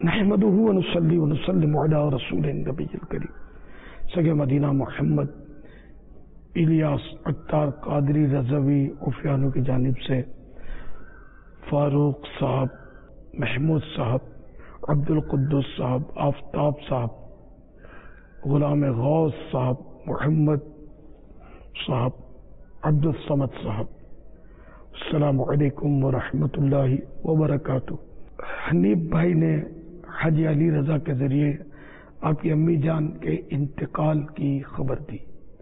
نحمده ونصلي ونسلم على رسول النبی الکریم سگے مدینہ محمد الیاس عطار قادری رضوی عفیانو کی جانب سے فاروق صاحب، محمود صاحب، عبد القدس صاحب، آفتاب صاحب، غلام غوث صاحب، محمد صاحب، عبد الصمد صاحب، السلام علیکم ورحمۃ اللہ وبرکاتہ۔ حنیف بھائی نے حاجی علی رضا کے ذریعے آپ کی امی جان کے انتقال کی خبر دی۔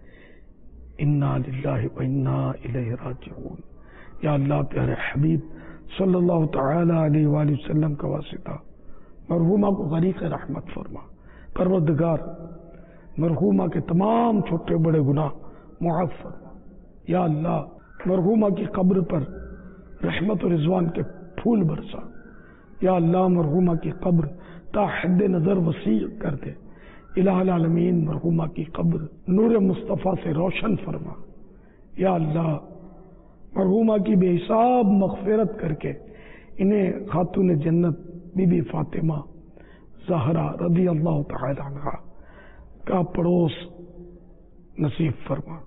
انا للہ و انا الیہ راجعون۔ یا اللہ پیارے حبیب صلی اللہ تعالی علیہ وآلہ وسلم کا واسطہ مرحومہ کو غریق رحمت فرما۔ پروردگار مرحومہ کے تمام چھوٹے بڑے گناہ معاف فرما۔ یا اللہ مرحومہ کی قبر پر رحمت و رضوان کے پھول برسا۔ یا اللہ مرحومہ کی قبر تا حد نظر وسیع کر دے۔ الہ العالمین مرحومہ کی قبر نور مصطفیٰ سے روشن فرما۔ یا اللہ مرحومہ کی بے حساب مغفرت کر کے انہیں خاتون جنت بی بی فاطمہ زہرا رضی اللہ تعالی عنہا کا پڑوس نصیب فرما۔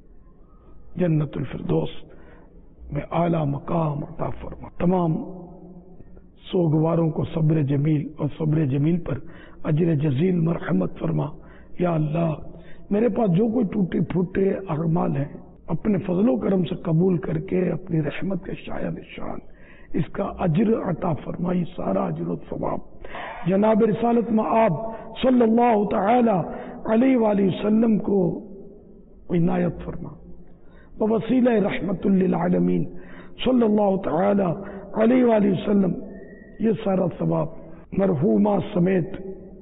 جنت الفردوس میں اعلیٰ مقام عطا فرما۔ تمام سوگواروں کو صبر جمیل اور صبر جمیل پر اجر جزیل مرحمت فرما۔ یا اللہ میرے پاس جو کوئی ٹوٹے پھوٹے اعمال ہیں اپنے فضل و کرم سے قبول کر کے اپنی رحمت کے شاید شان اس کا اجر عطا فرمائی۔ سارا اجر و ثواب جناب رسالت مآب صلی اللہ تعالی علیہ وآلہ وسلم کو عنایت فرما۔ وسیلہ رحمت للعالمین صلی اللہ تعالی علیہ وآلہ وسلم یہ سارا ثواب مرحومہ سمیت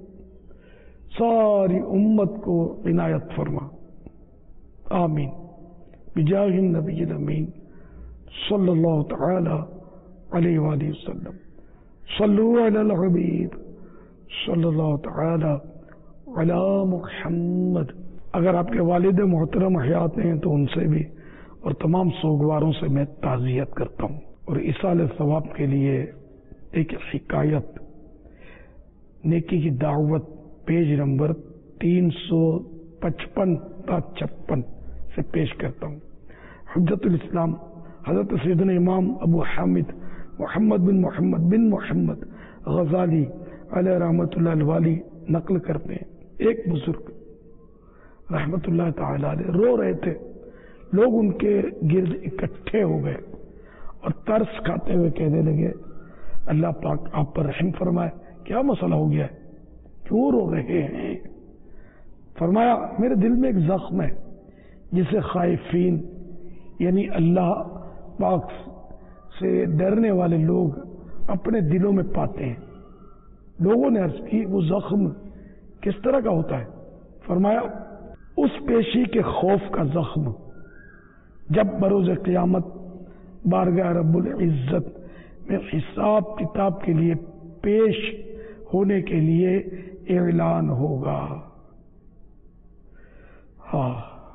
ساری امت کو عنایت فرما۔ آمین بجاہ النبی الامین صلی اللہ تعالی علیہ وآلہ وسلم۔ صلو علی الحبیب صلی اللہ تعالی علی محمد۔ اگر آپ کے والد محترم حیات ہیں تو ان سے بھی اور تمام سوگواروں سے میں تعزیت کرتا ہوں۔ اور ایصال ثواب کے لیے ایک حکایت نیکی کی دعوت پیج نمبر 355 تا 56 سے پیش کرتا ہوں۔ حجت الاسلام حضرت سیدنا امام ابو حامد محمد بن محمد غزالی علیہ رحمۃ اللہ الوالی نقل کرتے ہیں۔ ایک بزرگ رحمت اللہ تعالی علیہ رو رہے تھے، لوگ ان کے گرد اکٹھے ہو گئے اور ترس کھاتے ہوئے کہنے لگے اللہ پاک آپ پر رحم فرمائے، کیا مسئلہ ہو گیا ہے، کیوں رو رہے ہیں؟ فرمایا میرے دل میں ایک زخم ہے جسے خائفین یعنی اللہ پاک سے ڈرنے والے لوگ اپنے دلوں میں پاتے ہیں۔ لوگوں نے عرض کی وہ زخم کس طرح کا ہوتا ہے؟ فرمایا اس پیشی کے خوف کا زخم جب بروز قیامت بارگاہ رب العزت میں حساب کتاب کے لیے پیش ہونے کے لیے اعلان ہوگا۔ ہاں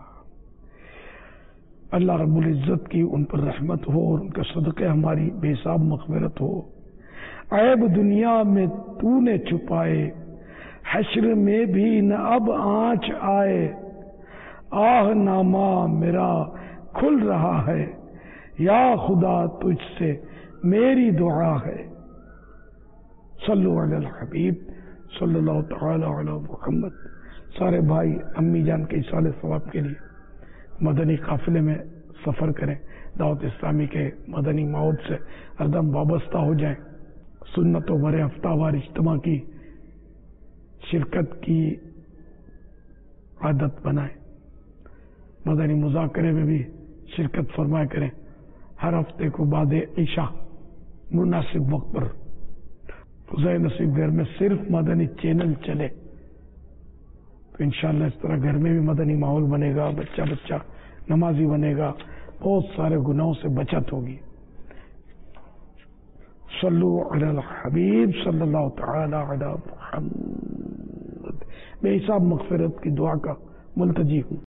اللہ رب العزت کی ان پر رحمت ہو اور ان کے صدقے ہماری بے حساب مغفرت ہو۔ عیب دنیا میں تو نے چھپائے، حشر میں بھی نہ اب آنچ آئے، آہ نامہ میرا کھل رہا ہے، یا خدا تجھ سے میری دعا ہے۔ صلو علی الحبیب صلی اللہ تعالی علی محمد۔ سارے بھائی امی جان کے ایصال ثواب کے لیے مدنی قافلے میں سفر کریں، دعوت اسلامی کے مدنی موعد سے ہر دم وابستہ ہو جائیں، سنت و بر ہفتہ وار اجتماع کی شرکت کی عادت بنائیں، مدنی مذاکرے میں بھی شرکت فرمایا کریں، ہر ہفتے کو بعد عشاء مناسب وقت پر فضائے نصیب گھر میں صرف مدنی چینل چلے تو انشاءاللہ اس طرح گھر میں بھی مدنی ماحول بنے گا، بچہ نمازی بنے گا، بہت سارے گناہوں سے بچت ہوگی۔ صلو علی الحبیب صلی اللہ تعالی علی محمد۔ بے حساب مغفرت کی دعا کا ملتجی ہوں۔